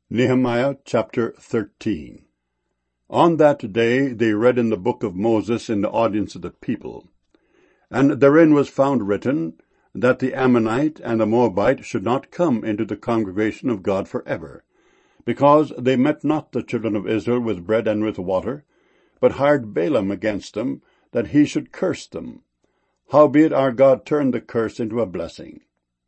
Nehemiah chapter 13. On that day they read in the book of Moses in the audience of the people. And therein was found written, that the Ammonite and the Moabite should not come into the congregation of God forever, because they met not the children of Israel with bread and with water, but hired Balaam against them, that he should curse them. Howbeit our God turned the curse into a blessing.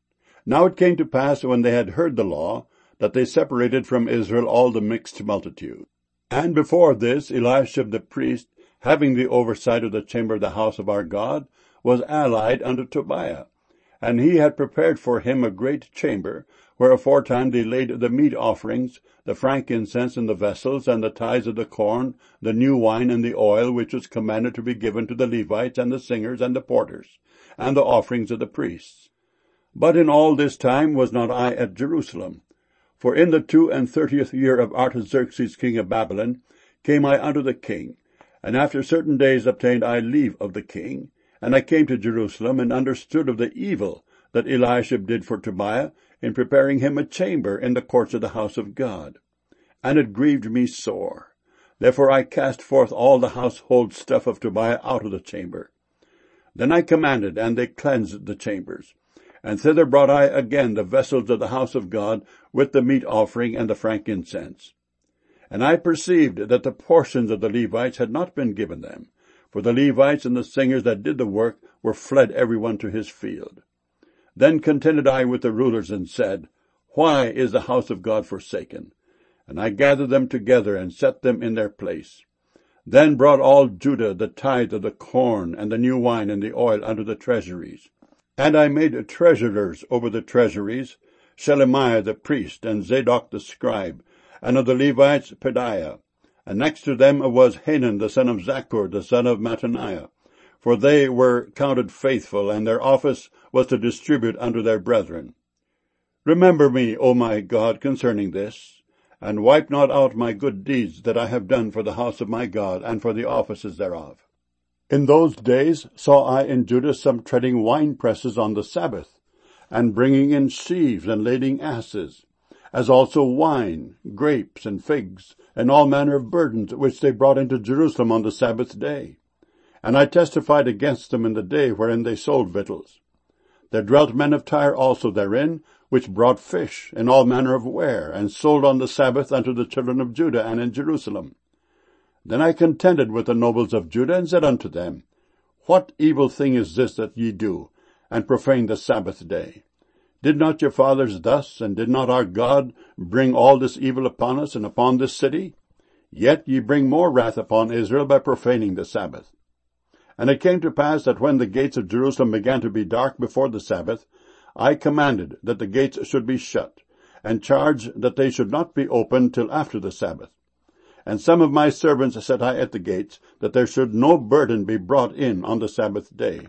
Now it came to pass, when they had heard the law, that they separated from Israel all the mixed multitude. And before this Eliashib the priest, having the oversight of the chamber of the house of our God, was allied unto Tobiah. And he had prepared for him a great chamber, where aforetime they laid the meat offerings, the frankincense and the vessels, and the tithes of the corn, the new wine and the oil, which was commanded to be given to the Levites and the singers and the porters, and the offerings of the priests. But in all this time was not I at Jerusalem. For in the 32 year of Artaxerxes king of Babylon came I unto the king, and after certain days obtained I leave of the king, and I came to Jerusalem, and understood of the evil that Eliashib did for Tobiah, in preparing him a chamber in the courts of the house of God. And it grieved me sore. Therefore I cast forth all the household stuff of Tobiah out of the chamber. Then I commanded, and they cleansed the chambers. And thither brought I again the vessels of the house of God, with the meat offering and the frankincense. And I perceived that the portions of the Levites had not been given them, for the Levites and the singers that did the work were fled every one to his field. Then contended I with the rulers, and said, Why is the house of God forsaken? And I gathered them together, and set them in their place. Then brought all Judah the tithe of the corn, and the new wine, and the oil unto the treasuries. And I made treasurers over the treasuries, Shelemiah the priest, and Zadok the scribe, and of the Levites Pedaiah. And next to them was Hanan the son of Zaccur, the son of Mattaniah. For they were counted faithful, and their office was to distribute unto their brethren. Remember me, O my God, concerning this, and wipe not out my good deeds that I have done for the house of my God, and for the offices thereof. In those days saw I in Judah some treading winepresses on the Sabbath, and bringing in sheaves and lading asses, as also wine, grapes, and figs, and all manner of burdens, which they brought into Jerusalem on the Sabbath day. And I testified against them in the day wherein they sold victuals. There dwelt men of Tyre also therein, which brought fish, and all manner of ware, and sold on the Sabbath unto the children of Judah and in Jerusalem. Then I contended with the nobles of Judah, and said unto them, What evil thing is this that ye do, and profane the Sabbath day? Did not your fathers thus, and did not our God bring all this evil upon us, and upon this city? Yet ye bring more wrath upon Israel by profaning the Sabbath. And it came to pass that when the gates of Jerusalem began to be dark before the Sabbath, I commanded that the gates should be shut, and charged that they should not be opened till after the Sabbath. And some of my servants set I at the gates, that there should no burden be brought in on the Sabbath day.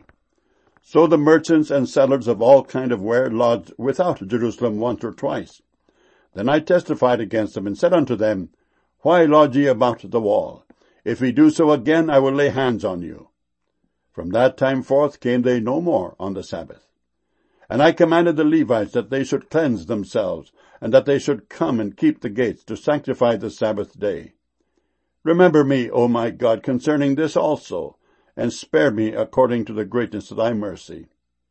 So the merchants and sellers of all kind of ware lodged without Jerusalem once or twice. Then I testified against them, and said unto them, Why lodge ye about the wall? If ye do so again, I will lay hands on you. From that time forth came they no more on the Sabbath. And I commanded the Levites that they should cleanse themselves, and that they should come and keep the gates, to sanctify the Sabbath day. Remember me, O my God, concerning this also, and spare me according to the greatness of thy mercy.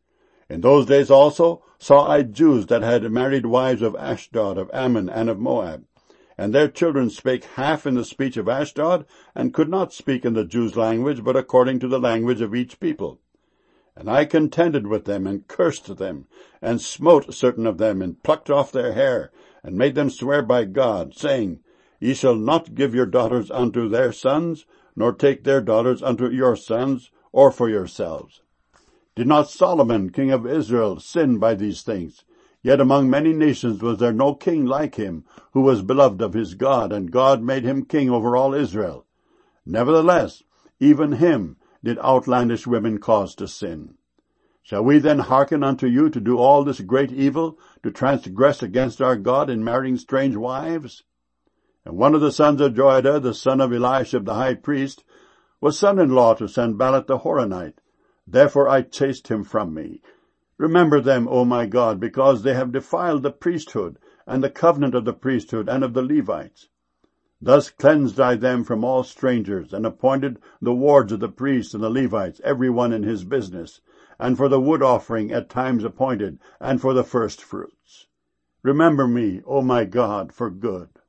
In those days also saw I Jews that had married wives of Ashdod, of Ammon, and of Moab. And their children spake half in the speech of Ashdod, and could not speak in the Jews' language, but according to the language of each people. And I contended with them, and cursed them, and smote certain of them, and plucked off their hair, and made them swear by God, saying, Ye shall not give your daughters unto their sons, nor take their daughters unto your sons, or for yourselves. Did not Solomon, king of Israel, sin by these things? Yet among many nations was there no king like him, who was beloved of his God, and God made him king over all Israel. Nevertheless, even him did outlandish women cause to sin. Shall we then hearken unto you to do all this great evil, to transgress against our God in marrying strange wives? And one of the sons of Joiada, the son of Eliashib the high priest, was son-in-law to Sanballat the Horonite. Therefore I chased him from me. Remember them, O my God, because they have defiled the priesthood, and the covenant of the priesthood and of the Levites. Thus cleansed I them from all strangers, and appointed the wards of the priests and the Levites, every one in his business, and for the wood offering at times appointed, and for the first fruits. Remember me, O my God, for good,